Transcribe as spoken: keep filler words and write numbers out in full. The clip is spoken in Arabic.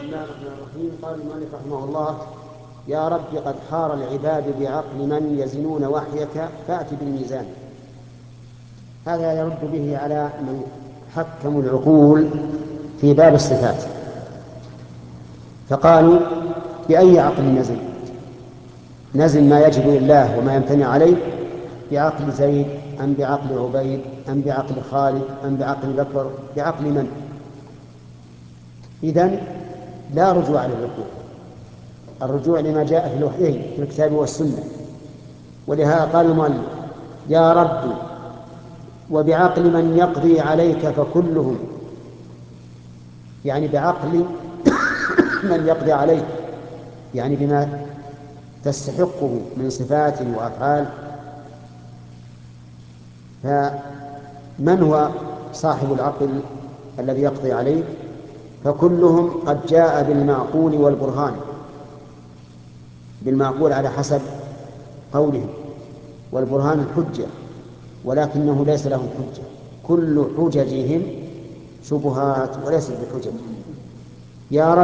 الله الرحمن الرحيم. قال المؤلف رحمه الله: يا رب قد حار العباد بعقل من يزنون وحيك فأت بالميزان. هذا يرد به على من حكموا العقول في باب الصفات، فقالوا: بأي عقل نزل؟ نزل ما يجب لله وما يمتنع عليه بعقل زيد أم بعقل عبيد أم بعقل خالد أم بعقل بكر؟ بعقل من؟ إذن لا رجوع للعقول، الرجوع لما جاء في الوحيين في الكتاب والسنة. ولهذا قال المؤلف: يا رب وبعقل من يقضي عليك فكلهم، يعني بعقل من يقضي عليك، يعني بما تستحقه من صفات وأفعال. فمن هو صاحب العقل الذي يقضي عليك؟ فكلهم قد جاء بالمعقول والبرهان، بالمعقول على حسب قولهم، والبرهان الحجة، ولكنه ليس لهم حجة، كل حججهم شبهات وليست بحجج. يا رب